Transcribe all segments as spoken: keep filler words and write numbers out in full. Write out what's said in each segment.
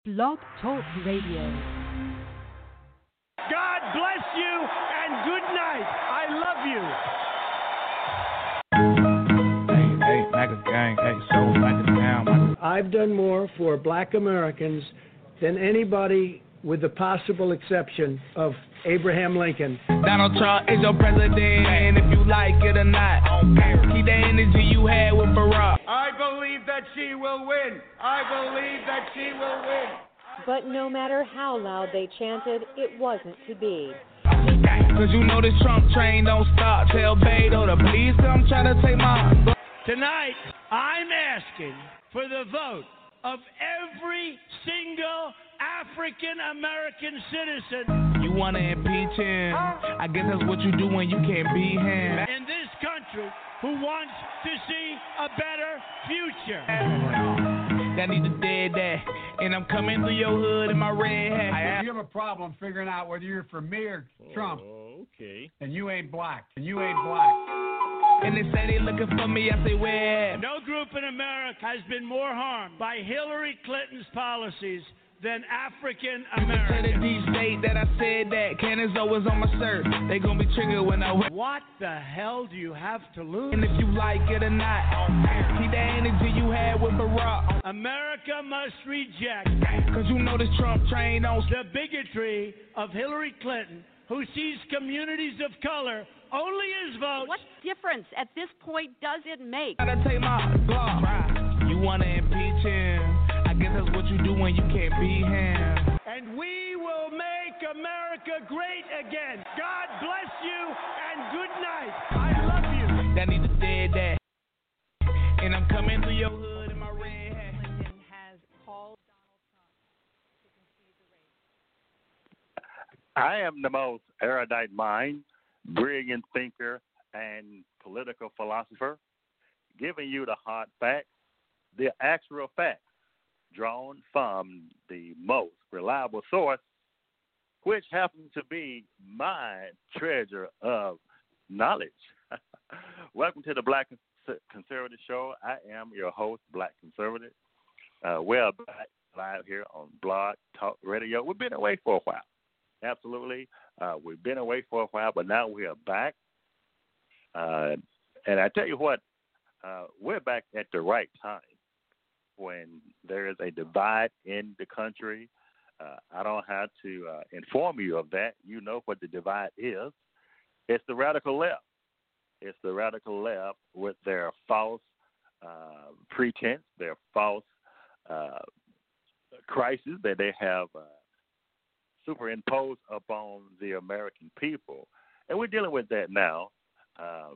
Blog Talk Radio. God bless you and good night. I love you. Hey, hey, MAGA gang, hey, so MAGA down. I've done more for black Americans than anybody with the possible exception of Abraham Lincoln. Donald Trump is your president, and if you like it or not, I don't care. Keep the energy you had with Barack. I believe that she will win. I believe that she will win. But no matter how loud they chanted, it wasn't to be. Cause you know this Trump train don't stop. Tell Beto to please come try to take my... Tonight, I'm asking for the vote of every single African-American citizen. You want to impeach him? I guess that's what you do when you can't be him. In this country who wants to see a better future. That need to dead that. And I'm coming through your hood in my red hat. You have a problem figuring out whether you're for me or Trump. Oh, okay. And you ain't black. And you ain't black. And they say they looking for me, I say where? No group in America has been more harmed by Hillary Clinton's policies than African Americans. To the deep state that I said that cannons always on my shirt. They gonna be triggered when I wear. What the hell do you have to lose? And if you like it or not, keep the energy you had with Barack. America must reject. Cause you know this Trump train on the bigotry of Hillary Clinton, who sees communities of color only as votes. What difference at this point does it make? Gotta take my block. You wanna impeach him? I guess that's what you do when you can't be him. And we will make America great again. God bless you and good night. I love you. That need to dead that. And I'm coming through your hood in my red hat. Clinton has called Donald Trump to concede the race. I am the most erudite mind, brilliant thinker, and political philosopher, giving you the hard facts, the actual facts, drawn from the most reliable source, which happens to be my treasure of knowledge. Welcome to the Black Conservative Show. I am your host, Black Conservative. Uh, we're back live here on Blog Talk Radio. We've been away for a while. Absolutely. Uh, we've been away for a while, but now we are back. Uh, and I tell you what, uh, we're back at the right time. When there is a divide in the country, uh, I don't have to uh, inform you of that. You know what the divide is. It's the radical left. It's the radical left with their false uh, pretense, their false uh, crisis that they have uh, superimposed upon the American people. And we're dealing with that now, um,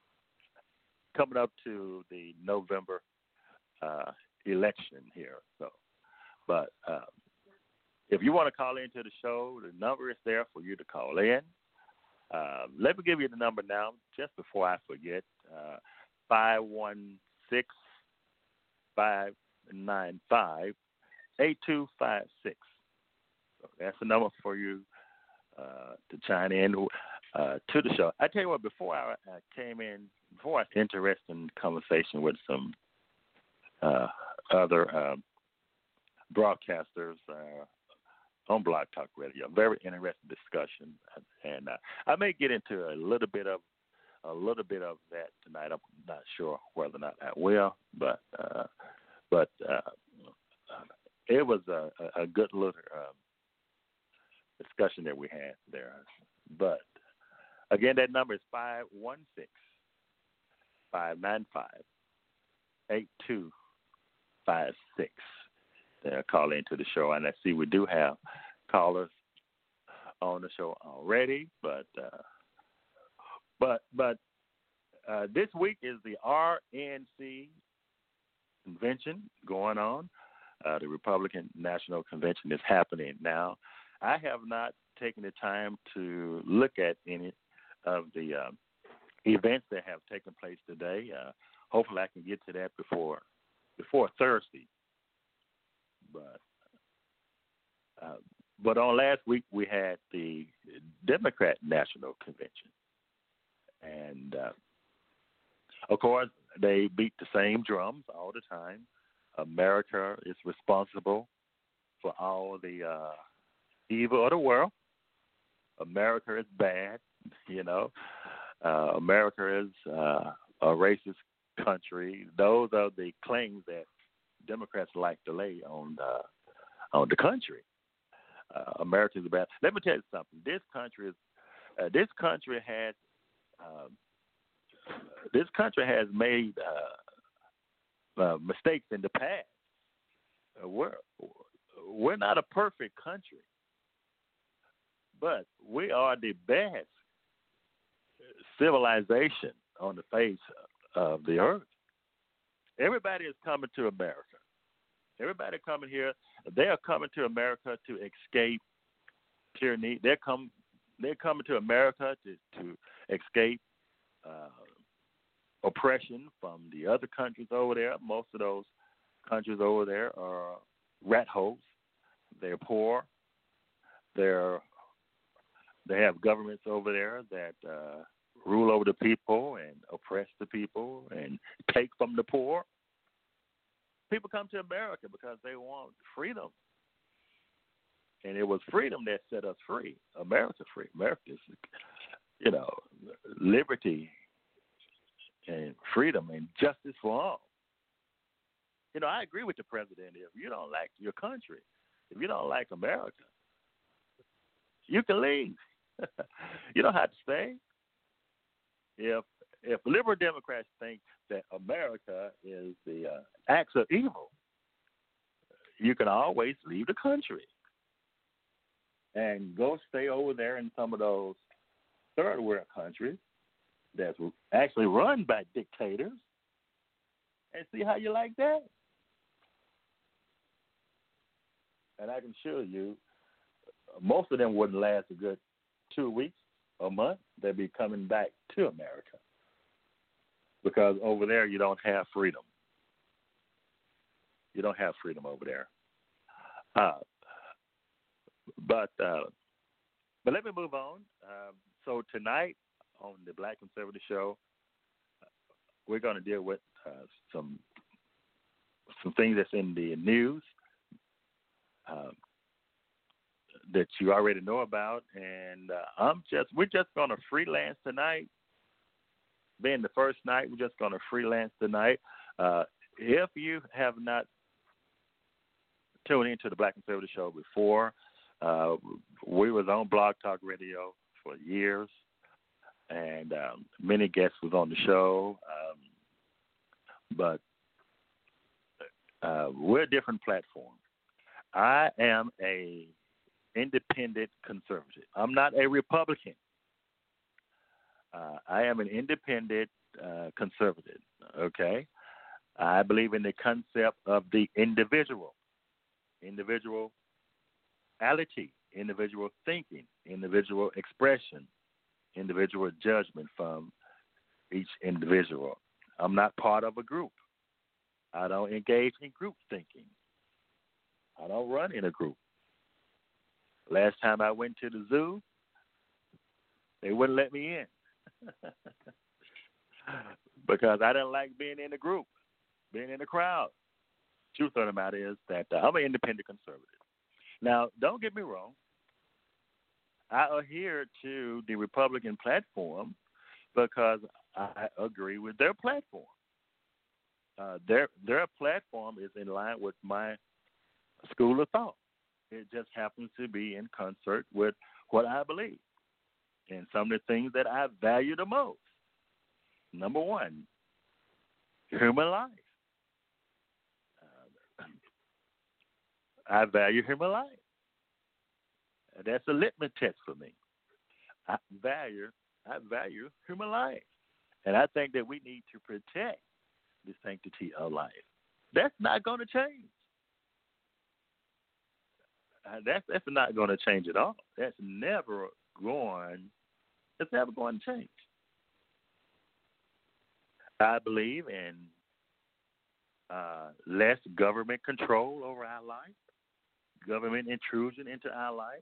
coming up to the November uh election here. So, but um, if you want to call into the show, the number is there for you to call in. Uh, let me give you the number now, just before I forget. Uh, five one six, five nine five, eight two five six. So that's the number for you uh, to chime in uh, to the show. I tell you what, before I, I came in, before I was interested in conversation with some uh, other uh, broadcasters uh, on Blog Talk Radio. Very interesting discussion, and uh, I may get into a little bit of a little bit of that tonight. I'm not sure whether or not I will, but uh, but uh, it was a, a good little uh, discussion that we had there. But again, that number is five one six, five nine five, eight two five six. They'll call into the show, and I see we do have callers on the show already. But uh, but but uh, this week is the R N C convention going on. Uh, the Republican National Convention is happening now. I have not taken the time to look at any of the uh, events that have taken place today. Uh, hopefully, I can get to that before. before Thursday. But uh, but on last week we had the Democrat National Convention. And, uh, of course, they beat the same drums all the time. America is responsible for all the uh, evil of the world. America is bad, you know. Uh, America is uh, a racist country. Those are the claims that Democrats like to lay on the, on the country. Uh, America is bad. Let me tell you something. This country is. Uh, this country has. Um, this country has made uh, uh, mistakes in the past. Uh, we're we're not a perfect country, but we are the best civilization on the face of the earth. Everybody is coming to America. Everybody coming here. They are coming to America to escape tyranny. They're come. They're coming to America to to escape uh, oppression from the other countries over there. Most of those countries over there are rat holes. They're poor. They're they have governments over there that uh, rule over the people and oppress the people and take from the poor. People come to America because they want freedom. And it was freedom that set us free. America free. America is, you know, liberty and freedom and justice for all. You know, I agree with the president. If you don't like your country, if you don't like America, you can leave. You don't have to stay. If if liberal Democrats think that America is the uh, acts of evil, you can always leave the country and go stay over there in some of those third world countries that's actually run by dictators and see how you like that. And I can assure you, most of them wouldn't last a good two weeks, a month. They'd be coming back to America because over there you don't have freedom. You don't have freedom over there. Uh, but uh, but let me move on. Um, so tonight on the Black Conservative Show, we're going to deal with uh, some some things that's in the news. Um, that you already know about, and uh, I'm just we're just going to freelance tonight. Being the first night, we're just going to freelance tonight. Uh, if you have not tuned into the Black Conservative Show before, uh, we was on Blog Talk Radio for years, and um, many guests was on the show, um, but uh, we're a different platform. I am a independent conservative. I'm not a Republican. Uh, I am an independent uh, conservative, okay? I believe in the concept of the individual, individuality, individual thinking, individual expression, individual judgment from each individual. I'm not part of a group. I don't engage in group thinking. I don't run in a group. Last time I went to the zoo, they wouldn't let me in because I didn't like being in a group, being in a crowd. Truth of the matter is that uh, I'm an independent conservative. Now, don't get me wrong. I adhere to the Republican platform because I agree with their platform. Uh, their their platform is in line with my school of thought. It just happens to be in concert with what I believe and some of the things that I value the most. Number one, human life. Uh, I value human life. That's a litmus test for me. I value, I value human life. And I think that we need to protect the sanctity of life. That's not going to change. Uh, that's that's not going to change at all. That's never going. It's never going to change. I believe in uh, less government control over our life, government intrusion into our life.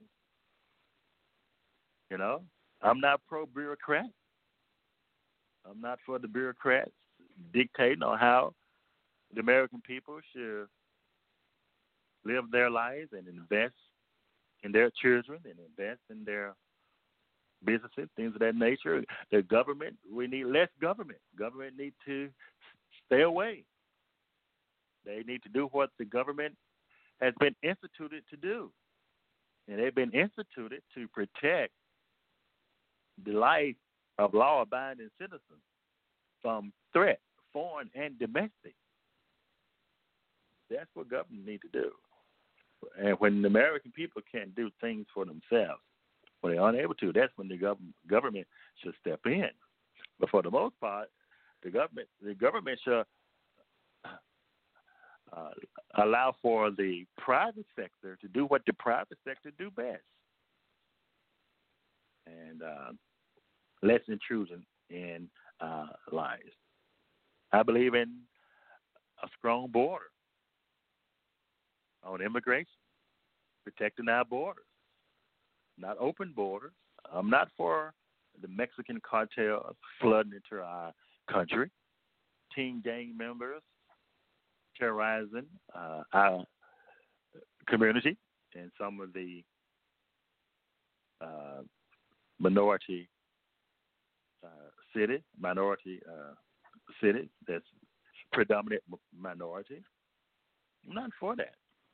You know, I'm not pro-bureaucrat. I'm not for the bureaucrats dictating on how the American people should live their lives and invest in their children and invest in their businesses, things of that nature. The government, we need less government. Government need to stay away. They need to do what the government has been instituted to do. And they've been instituted to protect the life of law-abiding citizens from threat, foreign and domestic. That's what government need to do. And when the American people can't do things for themselves, when they're unable to, that's when the gov- government should step in. But for the most part, the government the government should uh, allow for the private sector to do what the private sector do best, and uh, less intrusion in uh, lives. I believe in a strong border on immigration, protecting our borders, not open borders. I'm not for the Mexican cartel flooding into our country, teen gang members terrorizing uh, our community and some of the uh, minority uh, cities, minority uh, cities that's predominant minority. I'm not for that.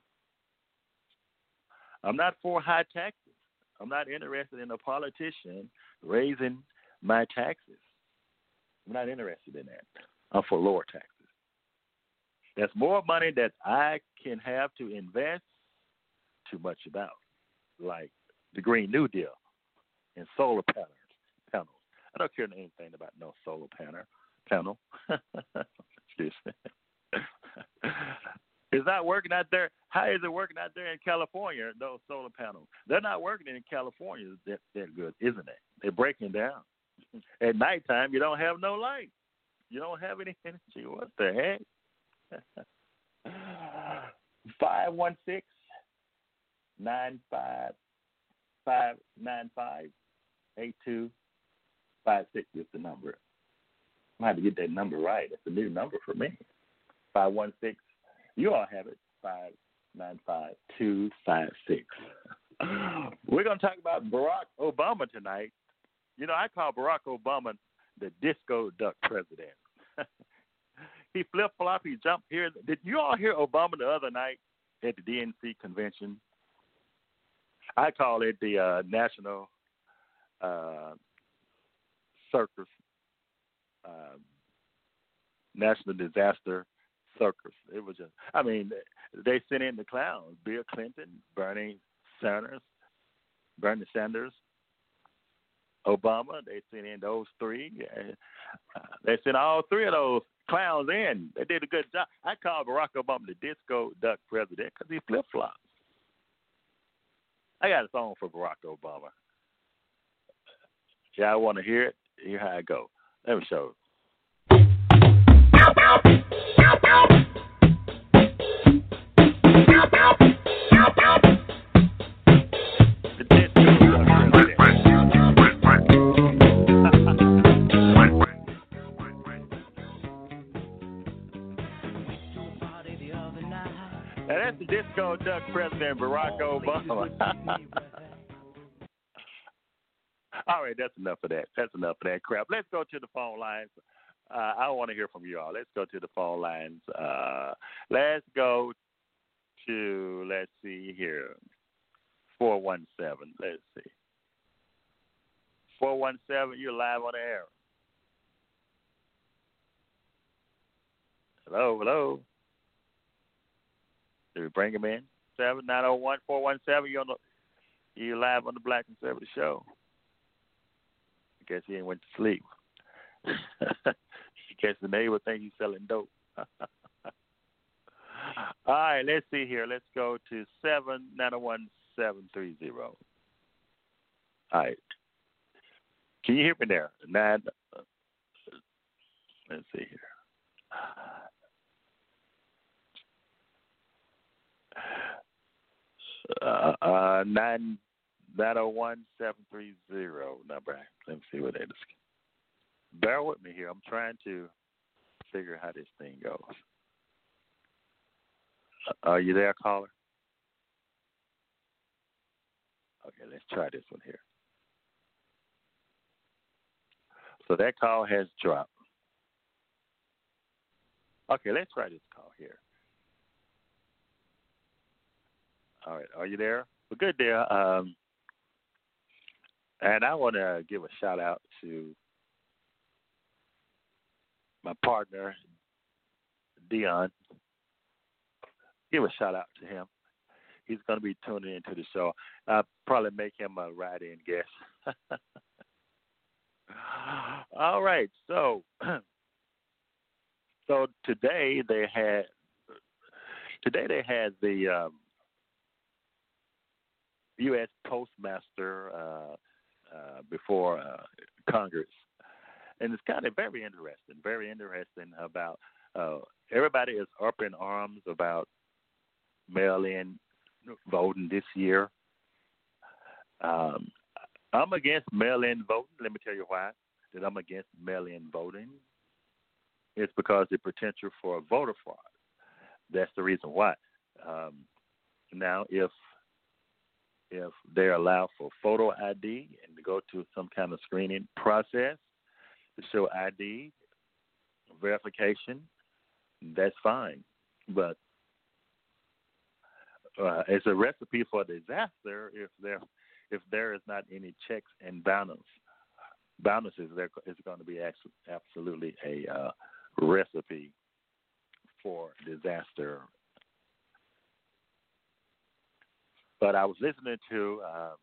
I'm not for high taxes. I'm not interested in a politician raising my taxes. I'm not interested in that. I'm for lower taxes. That's more money that I can have to invest too much about, like the Green New Deal and solar panels. panels. I don't care anything about no solar panel. panel. It's not working out there. How is it working out there in California, those solar panels? They're not working in California that, that good, isn't it? They're breaking down. At nighttime, you don't have no light. You don't have any energy. What the heck? five one six, nine five five nine five, eight two five six is the number. I have to get that number right. It's a new number for me. five one six, you all have it, five nine five two five six. We're going to talk about Barack Obama tonight. You know, I call Barack Obama the disco duck president. He flip-flopped, he jumped here. Did you all hear Obama the other night at the D N C convention? I call it the uh, National uh, Circus, uh, National Disaster Circus. It was just, I mean, they sent in the clowns, Bill Clinton, Bernie Sanders, Bernie Sanders, Obama. They sent in those three. Uh, they sent all three of those clowns in. They did a good job. I call Barack Obama the disco duck president because he flip-flops. I got a song for Barack Obama. Yeah, I want to hear it. Hear how it go. Let me show you. The disco duck Now that's the disco duck president, Barack Obama. All right, that's enough of that. That's enough of that crap. Let's go to the phone lines. Uh, I want to hear from you all. Let's go to the phone lines. Uh, let's go to, let's see here, four one seven. Let's see. four one seven, you're live on the air. Hello, hello. Did we bring him in? seven nine zero one four one seven. You're, on the, you're live on the Black Conservative Show. I guess he ain't went to sleep. In case the neighbor think he's selling dope. All right, let's see here. Let's go to seven nine zero one seven three zero. All right. Can you hear me there? Nine. Uh, let's see here. Uh, uh, nine nine zero one seven three zero number. Let me see what that is. Bear with me here. I'm trying to figure how this thing goes. Uh, are you there, caller? Okay, let's try this one here. So that call has dropped. Okay, let's try this call here. All right, are you there? Well, good there. Um, and I want to give a shout out to my partner, Dion. Give a shout out to him. He's going to be tuning into the show. I'll probably make him a write-in guest. All right, so so today they had today they had the um, U S Postmaster uh, uh, before uh, Congress, and it's kind of very interesting, very interesting about uh, everybody is up in arms about mail-in voting this year. Um, I'm against mail-in voting. Let me tell you why that I'm against mail-in voting. It's because the potential for voter fraud. That's the reason why. Um, now, if if they allow for photo I D and to go to some kind of screening process to show I D verification, that's fine. But uh, it's a recipe for disaster if there if there is not any checks and balances. Balances, there is going to be absolutely a uh, recipe for disaster. But I was listening to um,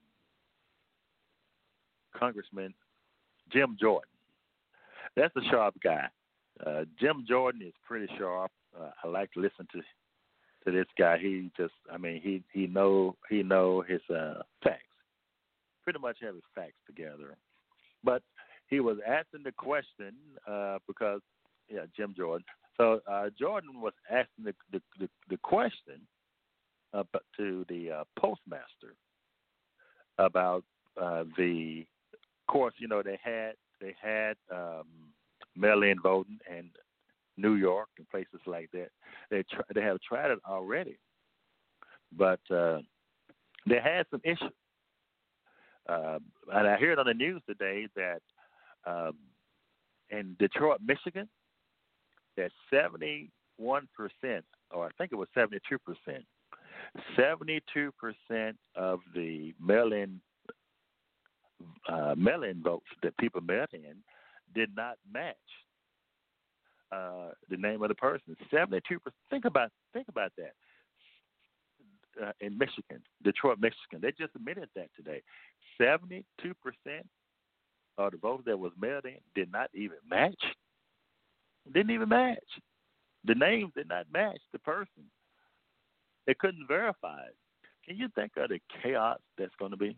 Congressman Jim Jordan. That's a sharp guy. Uh, Jim Jordan is pretty sharp. Uh, I like to listen to to this guy. He just, I mean, he he know he know his uh, facts. Pretty much have his facts together. But he was asking the question uh, because, yeah, Jim Jordan. So uh, Jordan was asking the the, the, the question uh, to the uh, postmaster about uh, the, of course, you know, they had they had um, mail-in voting in New York and places like that. They tr- they have tried it already, but uh, they had some issues. Uh, and I heard on the news today that um, in Detroit, Michigan, that seventy-one percent, or I think it was seventy-two percent, seventy-two percent of the mail-in uh, mail-in votes that people mailed in did not match uh, the name of the person. seventy-two percent. Think about think about that. Uh, in Michigan, Detroit, Michigan, they just admitted that today. seventy-two percent of the votes that was mailed in did not even match. Didn't even match. The names did not match the person. They couldn't verify it. Can you think of the chaos that's going to be?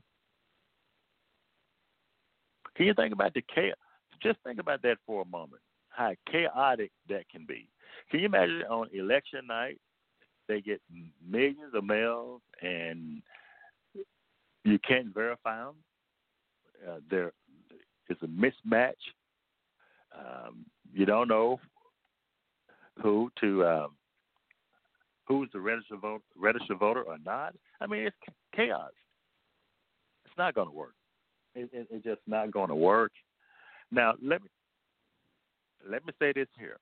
Can you think about the chaos? Just think about that for a moment, how chaotic that can be. Can you imagine on election night, they get millions of mails and you can't verify them? Uh, there is a mismatch. Um, you don't know who to um, who's the registered vote, registered voter or not. I mean, it's chaos. It's not going to work. It, it, it's just not going to work. Now, let me let me say this here.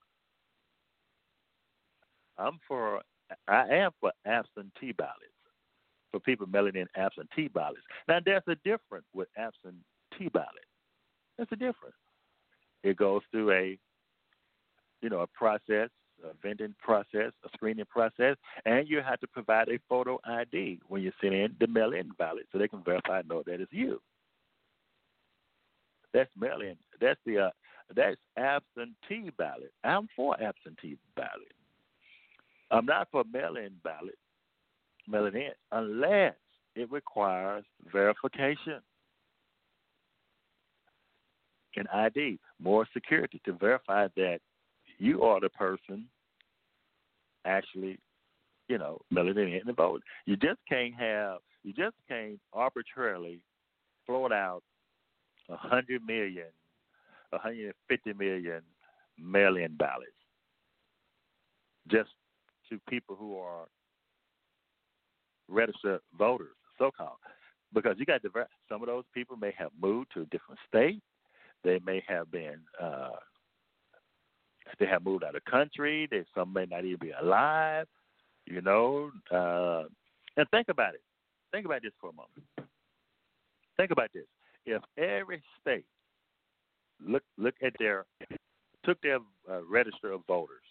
I'm for I am for absentee ballots, for people mailing in absentee ballots. Now, there's a difference with absentee ballot. There's a difference. It goes through a, you know, a process, a vending process, a screening process, and you have to provide a photo I D when you send in the mail-in ballot so they can verify and know that it's you. That's mail-in. That's the uh, that's absentee ballot. I'm for absentee ballot. I'm not for mail-in ballot, mail-in in, unless it requires verification. An I D, more security to verify that you are the person actually, you know, mailing in and voting. You just can't have, you just can't arbitrarily float out a hundred million, a hundred and fifty million mail-in ballots just to people who are registered voters, so-called, because you got diver- some of those people may have moved to a different state. They may have been, uh, they have moved out of the country. They, some may not even be alive, you know. Uh, and think about it. Think about this for a moment. Think about this. If every state look look at their took their uh, register of voters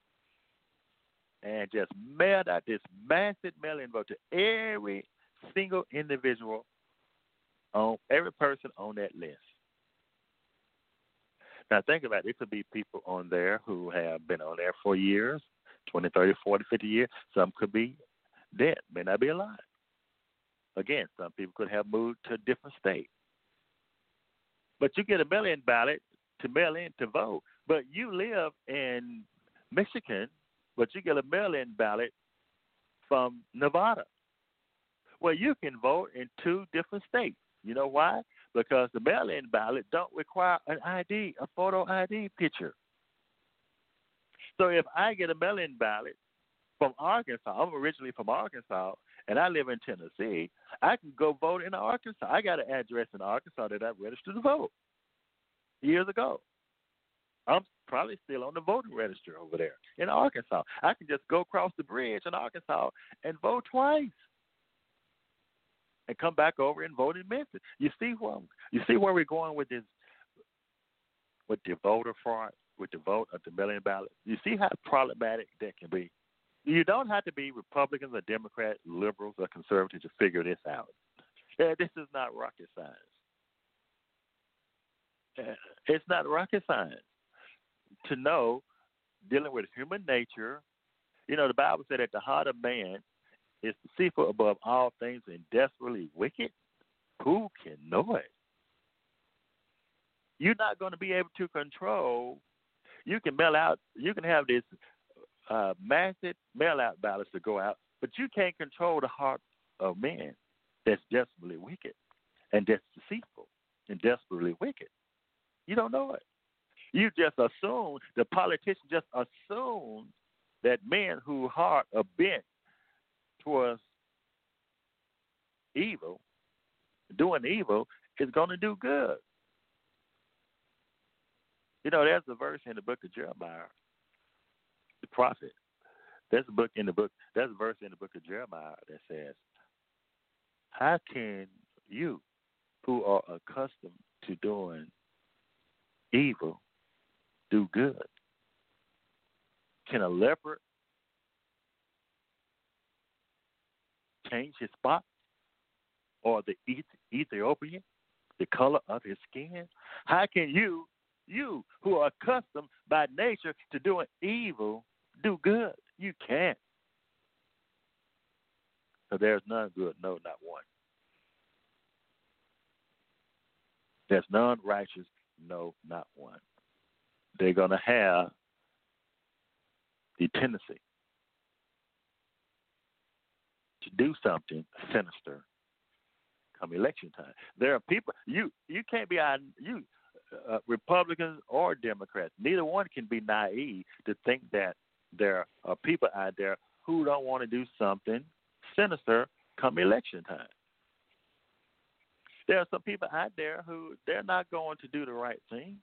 and just mailed out this massive mail-in vote to every single individual on every person on that list. Now think about it. It could be people on there who have been on there for years, twenty, thirty, forty, fifty years. Some could be dead, may not be alive. Again, some people could have moved to a different state. But you get a mail-in ballot to mail in to vote. But you live in Michigan, but you get a mail-in ballot from Nevada. Well, you can vote in two different states. You know why? Because the mail-in ballot don't require an I D, a photo I D picture. So if I get a mail-in ballot from Arkansas, I'm originally from Arkansas, and I live in Tennessee, I can go vote in Arkansas. I got an address in Arkansas that I registered to vote years ago. I'm probably still on the voting register over there in Arkansas. I can just go across the bridge in Arkansas and vote twice and come back over and vote in Memphis. You see where you see where we're going with this, with the voter fraud, with the vote of the mail-in ballot. You see how problematic that can be. You don't have to be Republicans or Democrats, liberals or conservatives to figure this out. Yeah, this is not rocket science. Uh, It's not rocket science to know, dealing with human nature. You know, the Bible said that the heart of man is deceitful above all things and desperately wicked. Who can know it? You're not going to be able to control. You can mail out, you can have this uh, massive mail-out ballots to go out, but you can't control the heart of man that's desperately wicked and that's deceitful and desperately wicked. You don't know it. You just assume, the politicians just assume that men whose heart are bent towards evil, doing evil, is going to do good. You know, there's a verse in the book of Jeremiah, the prophet. There's a book in the book. There's a verse in the book of Jeremiah that says, "How can you, who are accustomed to doing evil, do good? Can a leopard change his spots, or the Ethiopian, the color of his skin? How can you, you who are accustomed by nature to doing evil, do good? You can't. So there's none good, no, not one. There's none righteous, no, not one. They're going to have the tendency to do something sinister come election time. There are people, you you can't be, you uh, Republicans or Democrats, neither one can be naive to think that there are people out there who don't want to do something sinister come election time. There are some people out there who they're not going to do the right thing.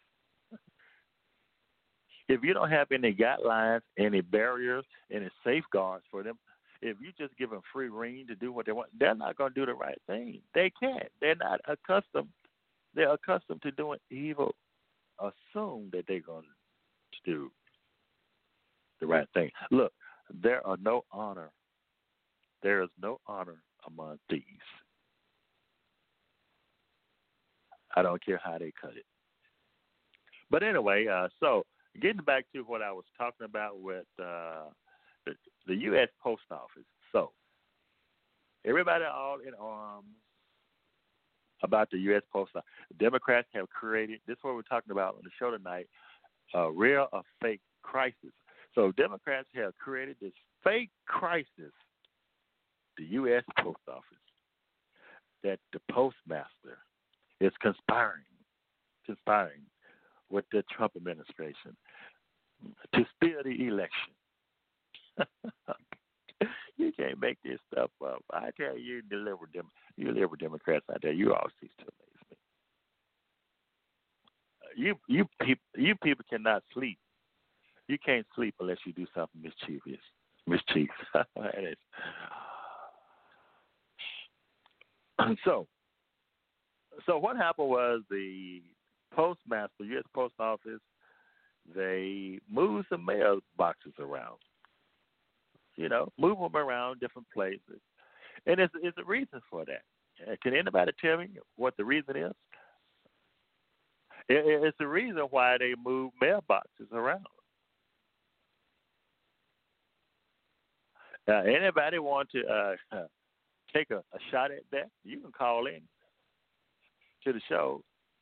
If you don't have any guidelines, any barriers, any safeguards for them, if you just give them free rein to do what they want, they're not going to do the right thing. They can't. They're not accustomed. They're accustomed to doing evil. Assume that they're going to do the right thing. Look, there are no honor. There is no honor among thieves. I don't care how they cut it. But anyway, uh, so getting back to what I was talking about with uh, the, the U S Post Office. So everybody all in arms about the U S Post Office. The Democrats have created, this is what we're talking about on the show tonight, a real or fake crisis. So Democrats have created this fake crisis, the U S Post Office, that the postmaster is conspiring, conspiring with the Trump administration to steal the election. You can't make this stuff up. I tell you, deliver them. You liberal Democrats out there, you all cease to amaze me. Uh, you you people you people cannot sleep. You can't sleep unless you do something mischievous. Mischief. That is. So, so what happened was the postmaster, U S Post Office, they moved some mail boxes around. You know, move them around different places, and it's it's a reason for that. Uh, Can anybody tell me what the reason is? It, it's the reason why they move mailboxes around. Uh, anybody want to uh, take a, a shot at that? You can call in to the show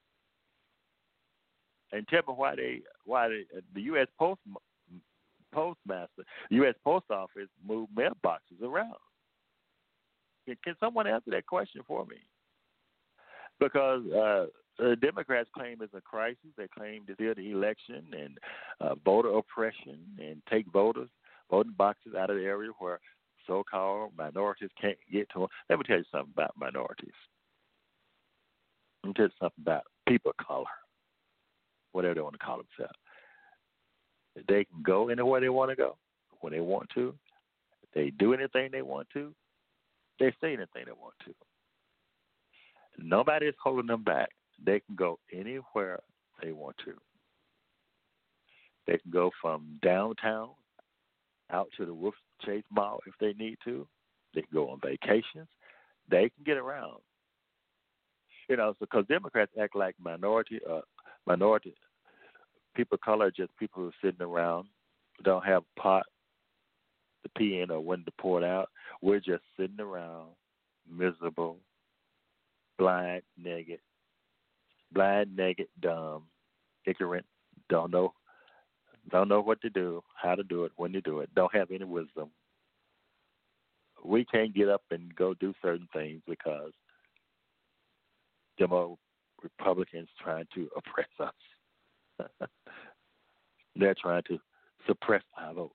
and tell me why they why they, uh, the U S Post Postmaster, U S Post Office moved mailboxes around. Can, can someone answer that question for me? Because uh, the Democrats claim it's a crisis. They claim to steal the election and uh, voter oppression and take voters, voting boxes out of the area where so-called minorities can't get to them. Let me tell you something about minorities. Let me tell you something about people of color, whatever they want to call themselves. They can go anywhere they want to go when they want to. They do anything they want to. They say anything they want to. Nobody is holding them back. They can go anywhere they want to. They can go from downtown out to the Wolf Chase Mall if they need to. They can go on vacations. They can get around. You know, because Democrats act like minority, uh, minority people of color are just people who are sitting around, don't have a pot to pee in or when to pour it out. We're just sitting around, miserable, blind, naked, blind, naked, dumb, ignorant, don't know, don't know what to do, how to do it, when to do it, don't have any wisdom. We can't get up and go do certain things because Demo Republicans trying to oppress us. They're trying to suppress our votes.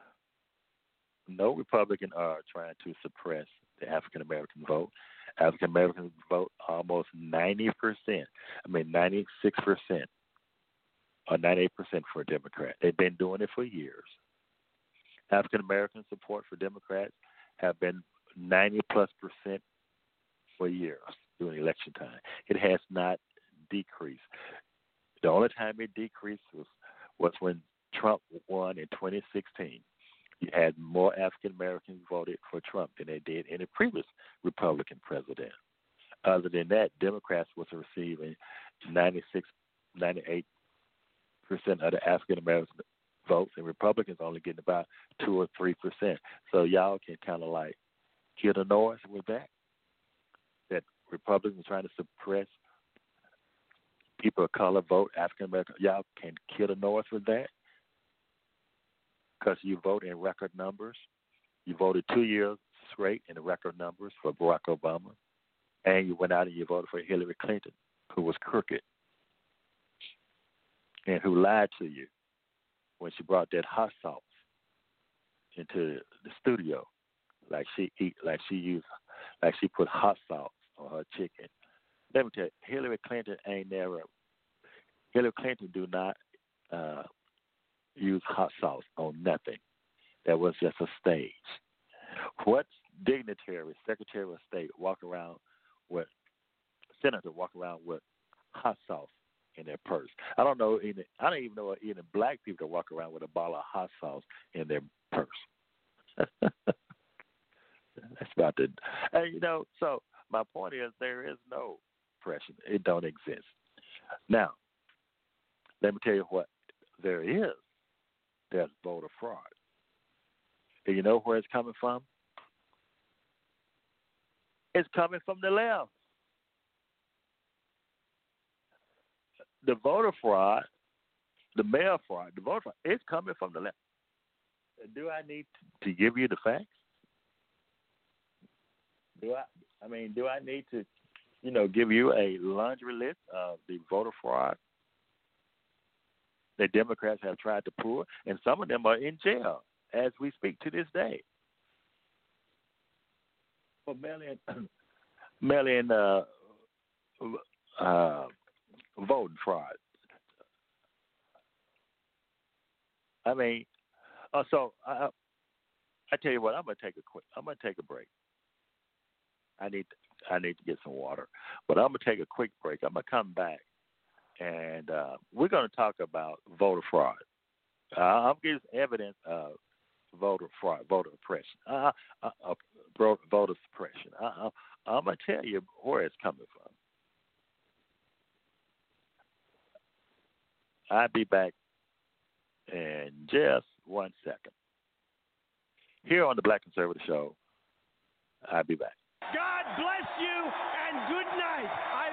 No Republican are trying to suppress the African American vote. African Americans vote almost ninety percent. I mean, ninety-six percent or ninety-eight percent for a Democrat. They've been doing it for years. African American support for Democrats have been ninety plus percent for years during election time. It has not decreased. The only time it decreased was, was when Trump won in twenty sixteen. You had more African Americans voted for Trump than they did any previous Republican president. Other than that, Democrats was receiving ninety-six, ninety-eight percent of the African American votes, and Republicans only getting about two or three percent. So y'all can kind of like kill the noise with that. That Republicans are trying to suppress people of color vote, African American. Y'all can kill the noise with that because you vote in record numbers. You voted two years straight in the record numbers for Barack Obama, and you went out and you voted for Hillary Clinton, who was crooked and who lied to you when she brought that hot sauce into the studio, like she eat, like she used, like she put hot sauce on her chicken. Let me tell you, Hillary Clinton ain't never. Hillary Clinton do not uh, use hot sauce on nothing. That was just a stage. What dignitary, Secretary of State, walk around with, senator walk around with hot sauce in their purse? I don't know. Any, I don't even know any black people that walk around with a bottle of hot sauce in their purse. That's about the. And you know, so my point is there is no oppression. It don't exist. Now, let me tell you what there is. There's voter fraud. And you know where it's coming from? It's coming from the left. The voter fraud, the mail fraud, the voter fraud, it's coming from the left. Do I need to give you the facts? Do I? I mean, do I need to, you know, give you a laundry list of the voter fraud that Democrats have tried to pull, and some of them are in jail as we speak to this day. for mail-in, mail-in uh, uh, voting fraud. I mean, uh, so I, I tell you what, I'm gonna take a quick. I'm gonna take a break. I need I need to get some water, but I'm gonna take a quick break. I'm gonna come back, and uh, we're gonna talk about voter fraud. Uh, I'm giving evidence of voter fraud, voter oppression, uh, uh, uh, voter suppression. Uh, uh, I'm gonna tell you where it's coming from. I'll be back in just one second. Here on the Black Conservative Show, I'll be back. God bless you and good night.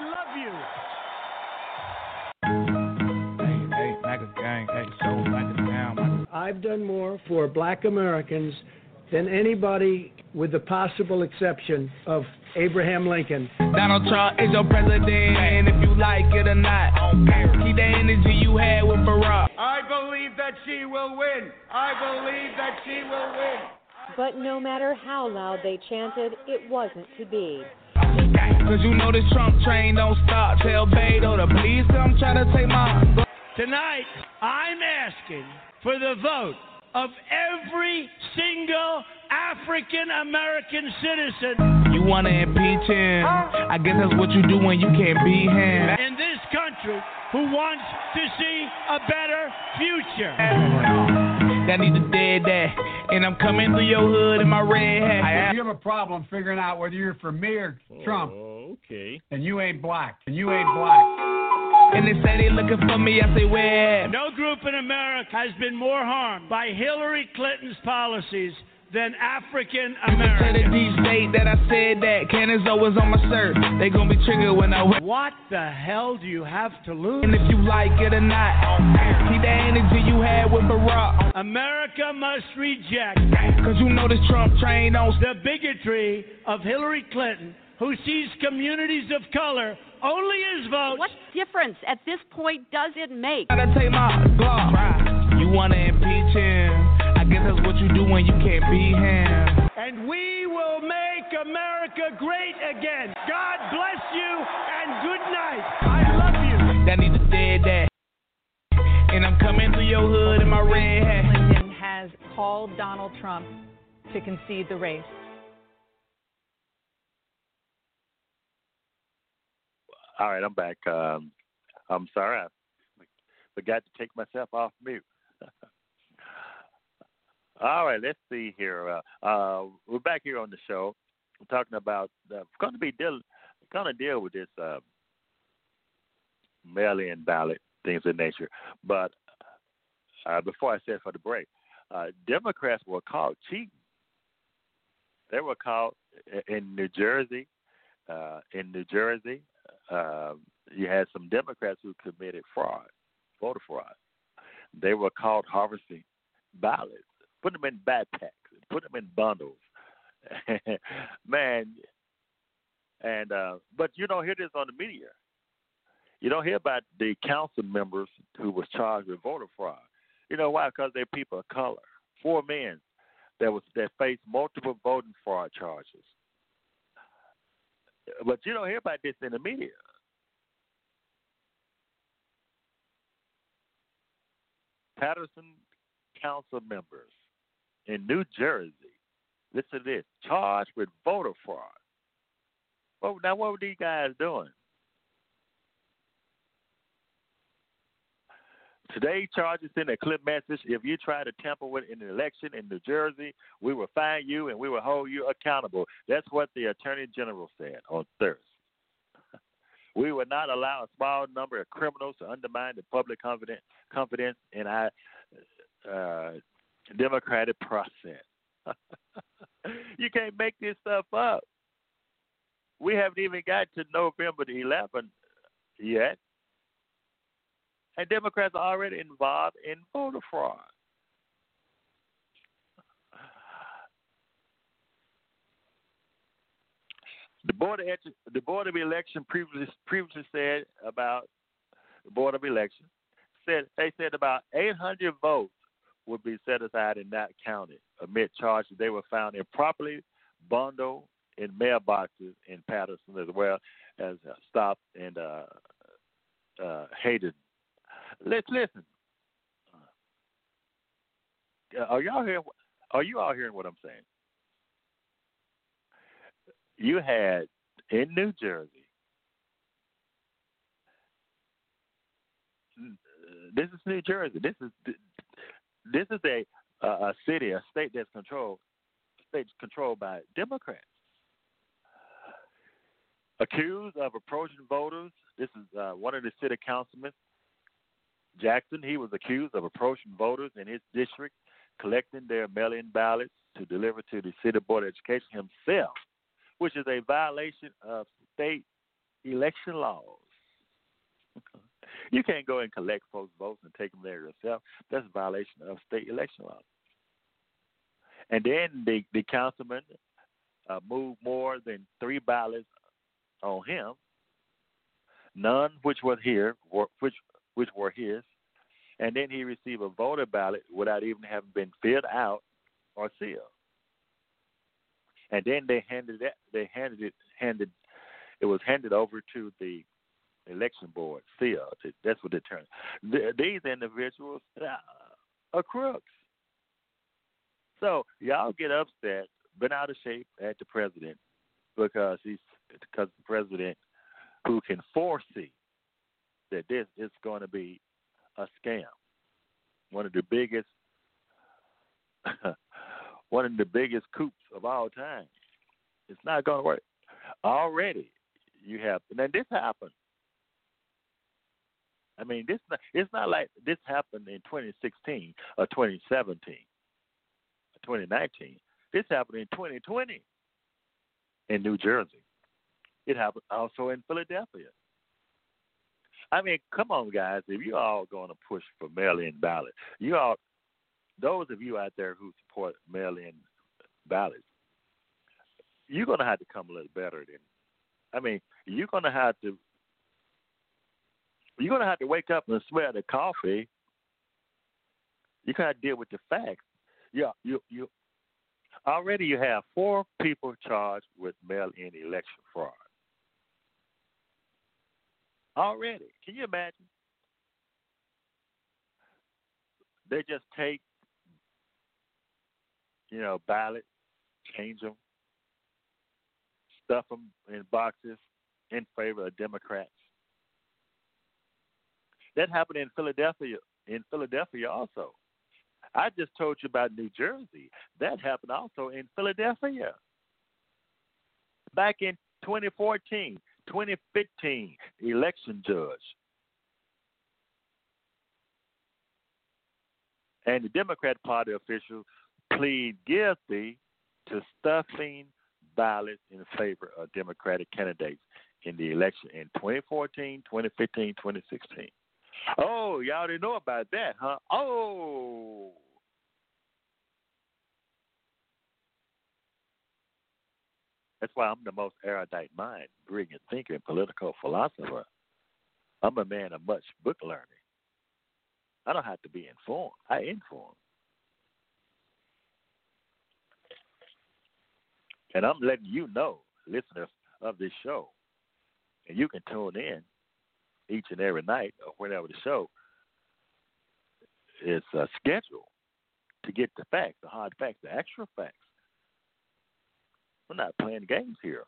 I love you. Hey, hey, MAGA gang, hey, so MAGA down, MAGA. I've done more for black Americans than anybody with the possible exception of Abraham Lincoln. Donald Trump is your president, and if you like it or not, I don't care. Keep the energy you had with Barack. I believe that she will win. I believe that she will win. But no matter how loud they chanted, it wasn't to be. Cause you know this Trump train don't stop. Tell Beto to please come try to take mine. Tonight, I'm asking for the vote of every single African American citizen. You wanna impeach him? I guess that's what you do when you can't be him. In this country who wants to see a better future. That need to dead that. And I'm coming through your hood in my red hat. If you have a problem figuring out whether you're for me or Trump, Oh, okay. and you ain't black, and you ain't black. And they say they looking for me, I say where? No group in America has been more harmed by Hillary Clinton's policies than African Tell the Americans. deep state that I said that. Candace was on my shirt. They gon' be triggered when I whip. What the hell do you have to lose? And if you like it or not, I don't care. Keep the energy you had with Barack. America must reject Cause you know this Trump train don't the bigotry of Hillary Clinton, who sees communities of color only as votes. What difference at this point does it make? gotta take my Glock. You wanna impeach him? I guess that's what you do when you can't be him. And we will make America great again. God bless you and good night. I love you. That need to dead that. And I'm coming through your hood in my red hat. Clinton has called Donald Trump to concede the race. All right, I'm back. Um, I'm sorry, I forgot to take myself off mute. All right, let's see here. Uh, uh, we're back here on the show. We're talking about uh, going to be deal, going to deal with this uh, mail-in ballot things of nature. But uh, before I said for the break, uh, Democrats were caught cheating. They were caught in New Jersey. Uh, in New Jersey, uh, you had some Democrats who committed fraud, voter fraud. They were caught harvesting ballots. Put them in backpacks, put them in bundles, man. And uh, but you don't hear this on the media. You don't hear about the council members who was charged with voter fraud. You know why? Because they're people of color. Four men that was that faced multiple voting fraud charges. But you don't hear about this in the media. Patterson council members in New Jersey, listen to this, charged with voter fraud. Well, now what were these guys doing? Today, charges in a clip message, if you try to tamper with an election in New Jersey, we will fine you and we will hold you accountable. That's what the Attorney General said on Thursday. We will not allow a small number of criminals to undermine the public confidence, confidence in our uh, democratic process. You can't make this stuff up. We haven't even got to November the eleventh yet. And Democrats are already involved in voter fraud. The Board of, the Board of Election previously, previously said about the Board of Election, said they said about eight hundred votes would be set aside and not counted amid charges they were found improperly bundled in mailboxes in Patterson as well as uh, stopped and uh, uh, hated. Let's listen. Uh, are y'all hearing? Are you all hearing what I'm saying? You had in New Jersey. This is New Jersey. This is this is a a city, a state that's controlled, states controlled by Democrats. Accused of approaching voters. This is uh, one of the city councilmen, Jackson. He was accused of approaching voters in his district, collecting their mail-in ballots to deliver to the city board of education himself, which is a violation of state election laws. You can't go and collect folks' votes and take them there yourself. That's a violation of state election laws. And then the, the councilman uh, moved more than three ballots on him, none which was here, which which were his, and then he received a voter ballot without even having been filled out or sealed. And then they handed that they handed it handed it was handed over to the election board sealed. That's what they turned. These individuals are crooks. So y'all get upset, been out of shape at the president because he's because the president who can foresee that this is going to be a scam. One of the biggest one of the biggest coups of all time. It's not going to work. Already you have now this happened. I mean, this it's not like this happened in twenty sixteen or twenty seventeen or twenty nineteen. This happened in twenty twenty in New Jersey. It happened also in Philadelphia. I mean, come on, guys. If you all going to push for mail-in ballot, you all, those of you out there who support mail-in ballots, you're going to have to come a little better than. I mean, you're going to have to. You're going to have to wake up and smell the coffee. You're going to deal with the facts. Yeah, you you already you have four people charged with mail-in election fraud. Already, can you imagine? They just take, you know, ballots, change them, stuff them in boxes in favor of Democrats. That happened in Philadelphia. In Philadelphia, also. I just told you about New Jersey. That happened also in Philadelphia. Back in twenty fourteen, twenty fifteen, election judge. And the Democrat Party officials plead guilty to stuffing ballots in favor of Democratic candidates in the election in twenty fourteen, twenty fifteen, twenty sixteen. Oh, y'all already know about that, huh? Oh. That's why I'm the most erudite mind, brilliant thinker, and political philosopher. I'm a man of much book learning. I don't have to be informed. I inform. And I'm letting you know, listeners of this show, and you can tune in each and every night or whenever the show is uh, scheduled to get the facts, the hard facts, the actual facts. We're not playing games here.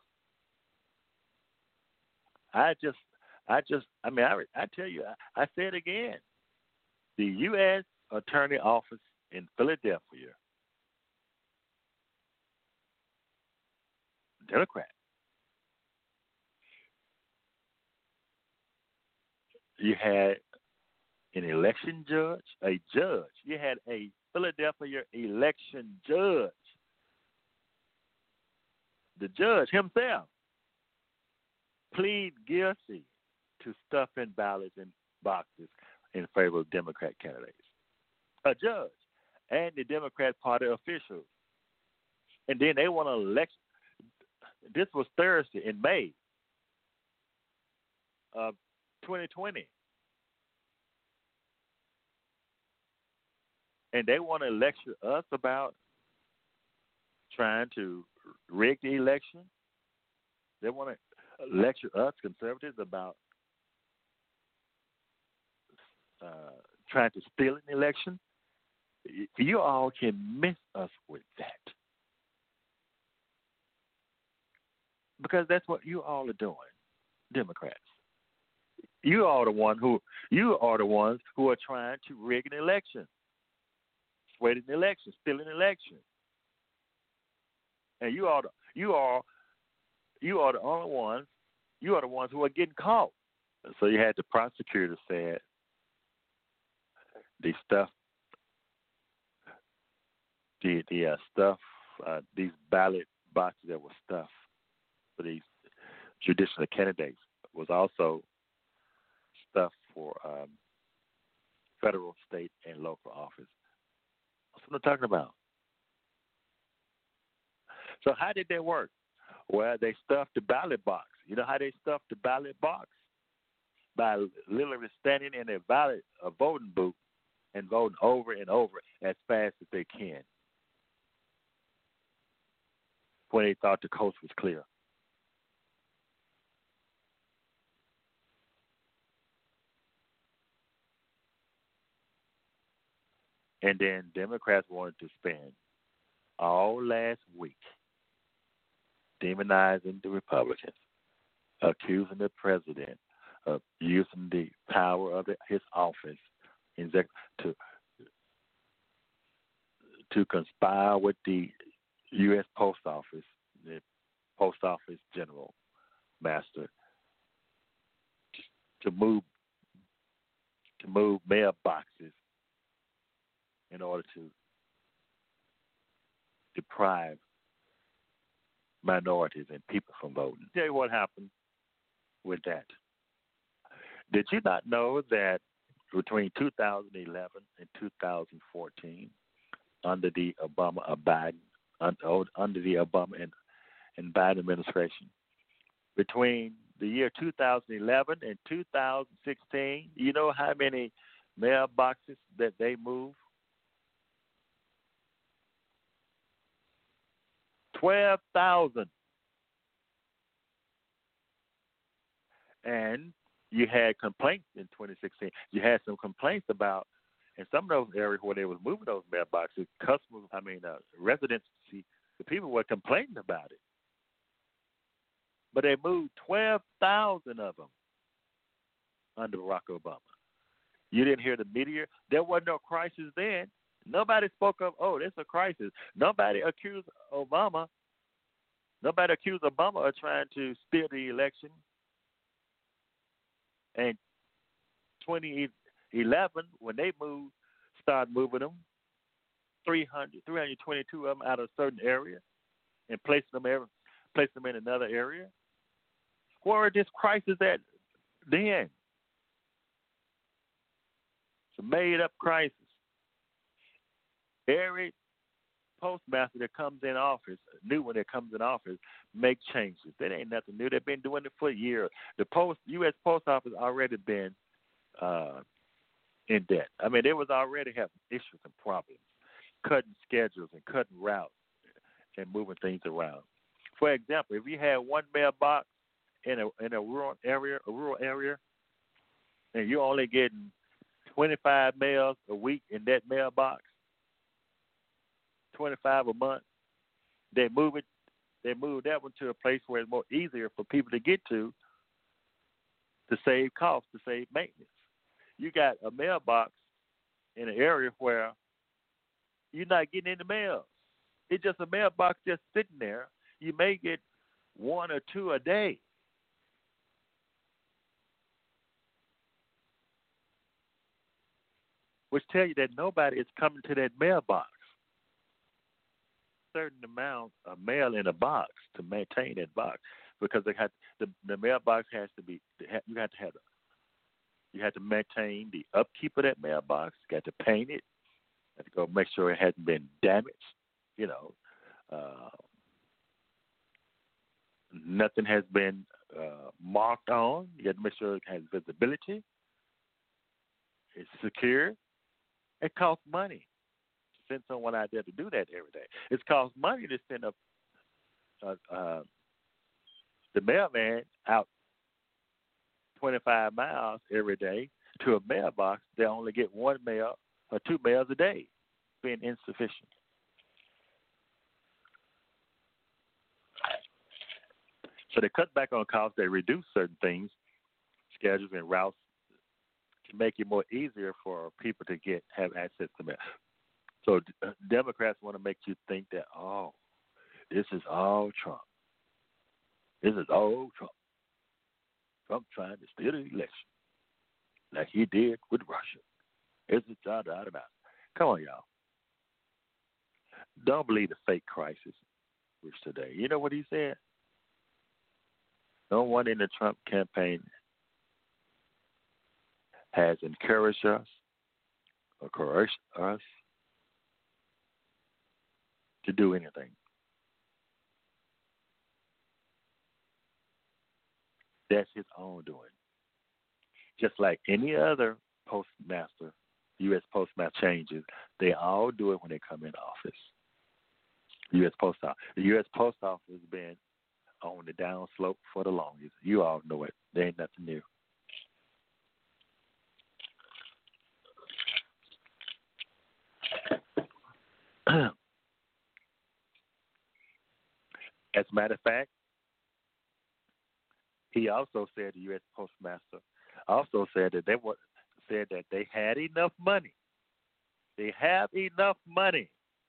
I just, I just, I mean, I, I tell you, I, I say it again. The U S Attorney Office in Philadelphia, Democrat. You had an election judge, a judge. You had a Philadelphia election judge. The judge himself plead guilty to stuffing ballots in boxes in favor of Democrat candidates. A judge and the Democrat Party officials. And then they want to elect. This was Thursday in May of twenty twenty. And they want to lecture us about trying to rig the election, They want to lecture us conservatives about uh, trying to steal an election. You all can miss us with that. Because that's what you all are doing, Democrats. You are the one who you are the ones who are trying to rig an election, sway an election, steal an election. And you are the you are you are the only ones you are the ones who are getting caught. So you had the prosecutor said the stuff the the uh, stuff uh, these ballot boxes that were stuffed for these judicial candidates was also stuff for um, federal, state, and local office. That's what I'm talking about. So how did that work? Well, they stuffed the ballot box. You know how they stuffed the ballot box? By literally standing in a ballot, a voting booth, and voting over and over as fast as they can when they thought the coast was clear. And then Democrats wanted to spend all last week demonizing the Republicans, accusing the president of using the power of his office to to conspire with the U S Post Office, the Post Office General Master, to move to move mailboxes in order to deprive minorities and people from voting. Tell you what happened with that. Did you not know that between two thousand eleven and two thousand fourteen, under the Obama, uh, Biden, under the Obama and, and Biden administration, between the year two thousand eleven and two thousand sixteen, you know how many mailboxes that they moved? twelve thousand. And you had complaints in twenty sixteen. You had some complaints about, in some of those areas where they was moving those mailboxes, customers, I mean, uh, residents, the people were complaining about it. But they moved twelve thousand of them under Barack Obama. You didn't hear the media. There wasn't no crisis then. Nobody spoke of, oh, there's a crisis. Nobody accused Obama. Nobody accused Obama of trying to steal the election. And twenty eleven, when they moved, started moving them, three hundred, three hundred twenty-two of them out of a certain area and placing them, every, placing them in another area. Where are this crisis at then? It's a made-up crisis. Every postmaster that comes in office, new one that comes in office, make changes. That ain't nothing new. They've been doing it for years. The post U S Post Office already been uh, in debt. I mean, they was already having issues and problems, cutting schedules and cutting routes and moving things around. For example, if you had one mailbox in a in a rural area, a rural area, and you're only getting twenty-five mails a week in that mailbox, twenty-five a month, they move it. They move that one to a place where it's more easier for people to get to, to save costs, to save maintenance. You got a mailbox in an area where you're not getting any mail. It's just a mailbox just sitting there. You may get one or two a day. Which tell you that nobody is coming to that mailbox. Certain amount of mail in a box to maintain that box, because they had the the mailbox has to be you have to have you have to maintain the upkeep of that mailbox. You got to paint it. You have to go make sure it hasn't been damaged. You know, uh, nothing has been uh, marked on. You have to make sure it has visibility. It's secure. It costs money. Send someone out there to do that every day. It costs money to send a, a, a the mailman out twenty-five miles every day to a mailbox, they only get one mail or two mails a day, being insufficient. So they cut back on costs. They reduce certain things, schedules and routes, to make it more easier for people to get have access to mail. So uh, Democrats want to make you think that, oh, this is all Trump. This is all Trump. Trump trying to steal the election like he did with Russia. It's a da da da. Come on, y'all. Don't believe the fake crisis which today. You know what he said? No one in the Trump campaign has encouraged us or coerced us to do anything. That's his own doing. Just like any other postmaster, U S postmaster changes, they all do it when they come in office. U S Post Office. The U S Post Office has been on the downslope for the longest. You all know it. There ain't nothing new. As a matter of fact, he also said, the U S Postmaster also said that they were, said that they had enough money. They have enough money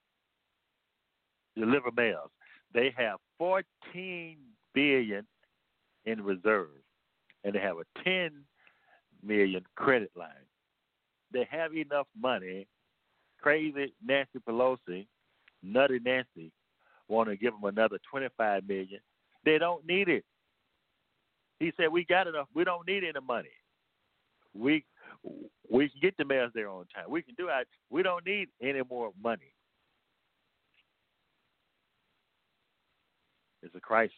to deliver mails. They have fourteen billion dollars in reserve, and they have a ten million dollars credit line. They have enough money. Crazy Nancy Pelosi, Nutty Nancy, want to give them another twenty-five million dollars. They don't need it. He said, we got enough. We don't need any money. We we can get the mails there on time. We can do it. We don't need any more money. It's a crisis.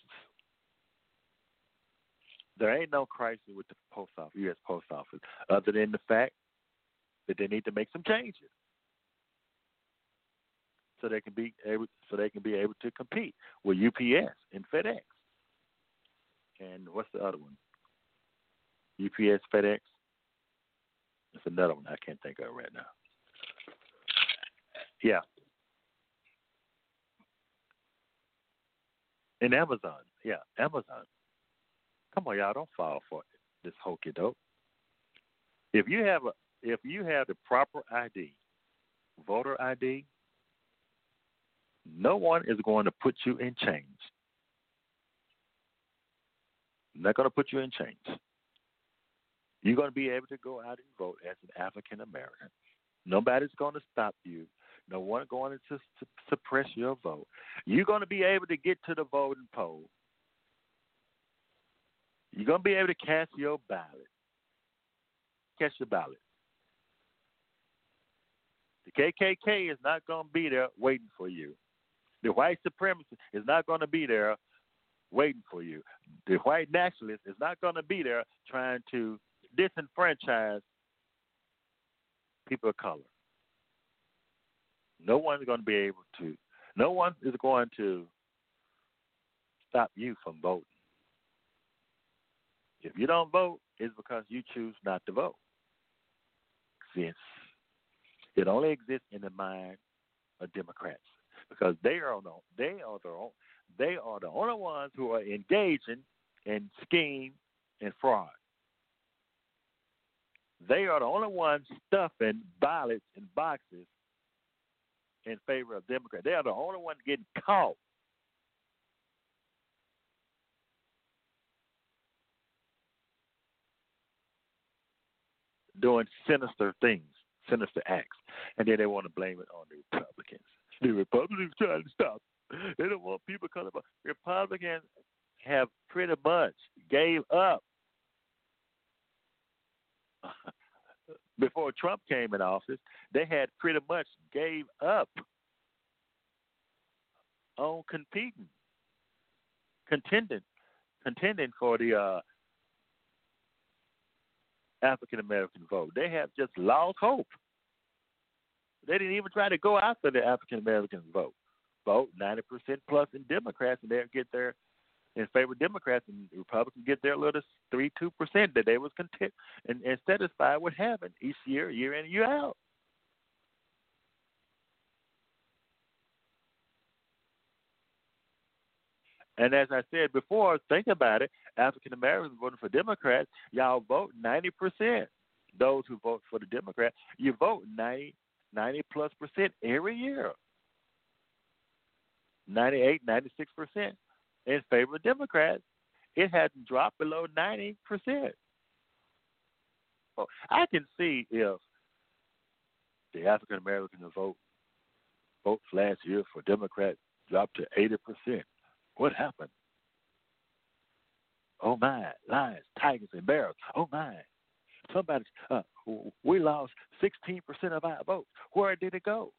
There ain't no crisis with the post office, U S Post Office, other than the fact that they need to make some changes so they can be able, so they can be able to compete with U P S and FedEx. And what's the other one? U P S, FedEx. That's another one I can't think of right now. Yeah. And Amazon. Yeah, Amazon. Come on, y'all, don't fall for this hokey doke. If you have a if you have the proper I D, voter I D, no one is going to put you in chains. Not going to put you in chains. You're going to be able to go out and vote as an African American. Nobody's going to stop you. No one going to su- suppress your vote. You're going to be able to get to the voting poll. You're going to be able to cast your ballot. Cast your ballot. The K K K is not going to be there waiting for you. The white supremacist is not going to be there waiting for you. The white nationalist is not going to be there trying to disenfranchise people of color. No one's going to be able to, no one is going to stop you from voting. If you don't vote, it's because you choose not to vote. Since it only exists in the mind of Democrats, because they are the they are the they are the only ones who are engaging in scheme and fraud. They are the only ones stuffing ballots in boxes in favor of Democrats. They are the only ones getting caught. Doing sinister things, sinister acts, and then they want to blame it on the Republicans. The Republicans trying to stop. They don't want people coming up. Republicans have pretty much gave up before Trump came in office. They had pretty much gave up on competing, contending, contending for the uh, African American vote. They have just lost hope. They didn't even try to go after the African American vote. Vote ninety percent plus in Democrats, and they'll get their in favor of Democrats, and the Republicans get their little three, two percent that they was content and, and satisfied with having each year, year in and year out. And as I said before, think about it. African Americans voting for Democrats, y'all vote ninety percent. Those who vote for the Democrat, you vote ninety, ninety plus percent every year. ninety-eight, ninety-six percent in favor of Democrats. It hasn't dropped below ninety percent. Well, I can see if the African American vote votes last year for Democrats dropped to eighty percent. What happened? Oh my, lions, tigers, and bears. Oh my. Somebody, uh, we lost sixteen percent of our votes. Where did it go?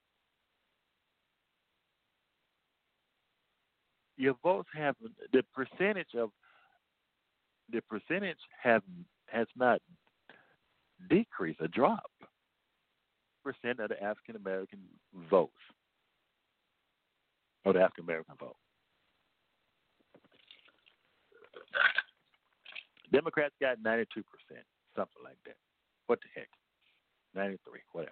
Your votes have, the percentage of, the percentage have has not decreased, a drop. Percent of the African American votes, or the African American vote. Democrats got ninety-two percent, something like that. What the heck? ninety-three, whatever.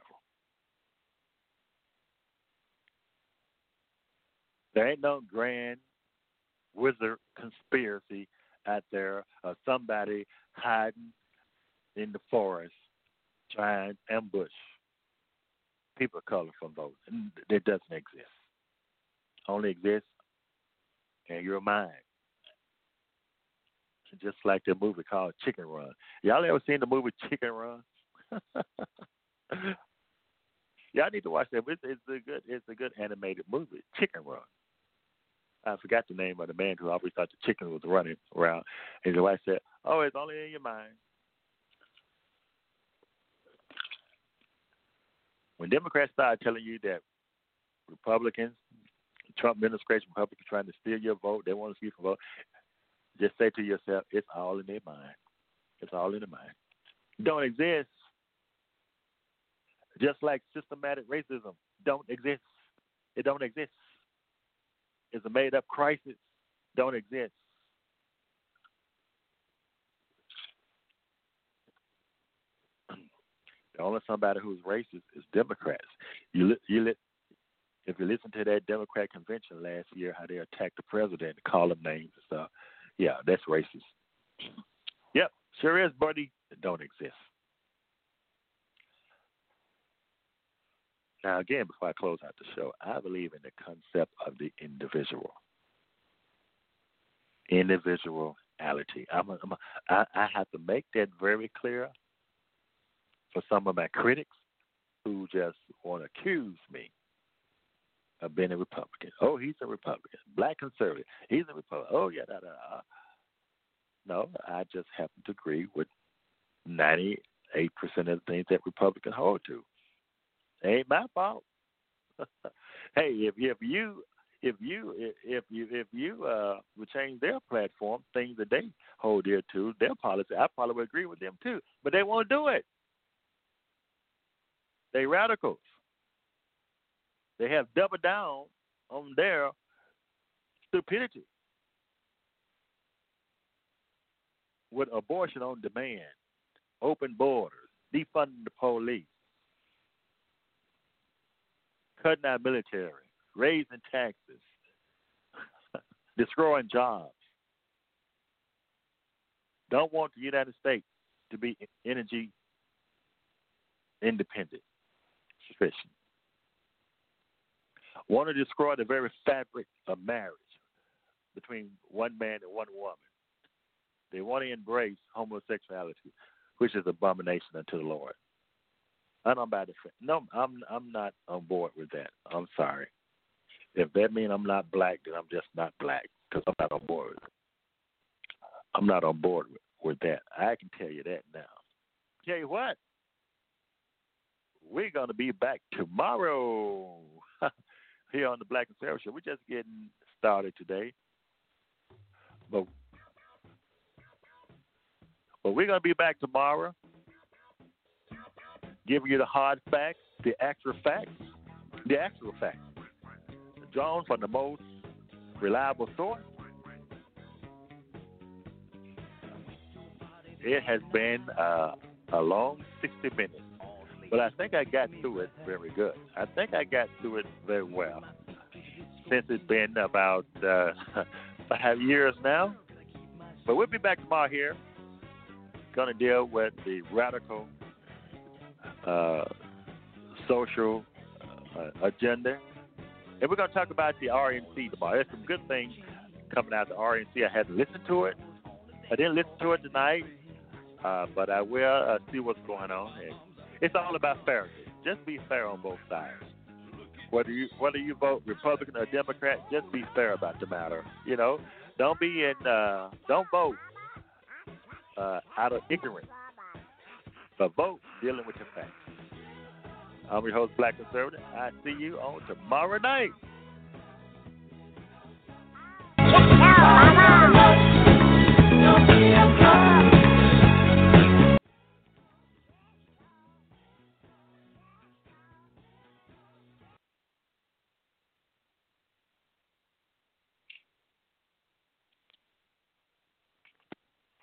There ain't no grand wizard conspiracy out there of somebody hiding in the forest trying to ambush people of color from voting. It doesn't exist. Only exists in your mind. Just like the movie called Chicken Run. Y'all ever seen the movie Chicken Run? Y'all need to watch that. It's, it's a good, it's a good animated movie, Chicken Run. I forgot the name of the man who always thought the chicken was running around. And his wife said, "Oh, it's only in your mind." When Democrats start telling you that Republicans, Trump administration, Republicans trying to steal your vote, they want to steal your vote. Just say to yourself, it's all in their mind. It's all in their mind. Don't exist. Just like systematic racism don't exist. It don't exist. It's a made-up crisis. Don't exist. The only somebody who's racist is Democrats. You, li- you li- if you listen to that Democrat convention last year, how they attacked the president and called him names and stuff. Yeah, that's racist. Yep, sure is, buddy. It don't exist. Now, again, before I close out the show, I believe in the concept of the individual. Individuality. I'm a, I'm a, I, I have to make that very clear for some of my critics who just want to accuse me of being a Republican. Oh, he's a Republican. Black conservative. He's a Republican. Oh, yeah, da, da, da. No, I just happen to agree with ninety-eight percent of the things that Republicans hold to. It ain't my fault. Hey, if if you if you if you if you uh would change their platform, things that they hold dear to, their policy, I probably would agree with them too. But they won't do it. They radicals. They have doubled down on their stupidity with abortion on demand, open borders, defunding the police, cutting our military, raising taxes, destroying jobs. Don't want the United States to be energy independent, sufficient. Want to destroy the very fabric of marriage between one man and one woman. They want to embrace homosexuality, which is abomination unto the Lord. I don't buy the no. I'm I'm not on board with that. I'm sorry. If that means I'm not black, then I'm just not black because I'm not on board with it. I'm not on board with, with that. I can tell you that now. Tell you what, we're gonna be back tomorrow here on the Black and Sarah Show. We're just getting started today, but but we're gonna be back tomorrow. Giving you the hard facts, the actual facts, the actual facts, drawn from the most reliable source, it has been uh, a long sixty minutes, but I think I got through it very good. I think I got through it very well. Since it's been about uh, five years now. But we'll be back tomorrow here. Going to deal with the radical uh, social uh, agenda. And we're going to talk about the R N C tomorrow. There's some good things coming out of the R N C. I hadn't listened to it. I didn't listen to it tonight, uh, but I will uh, see what's going on. And it's all about fairness. Just be fair on both sides. Whether you whether you vote Republican or Democrat, just be fair about the matter. You know, don't be in uh, don't vote uh, out of ignorance, but vote dealing with your facts. I'm your host, Black Conservative. I see you on tomorrow night.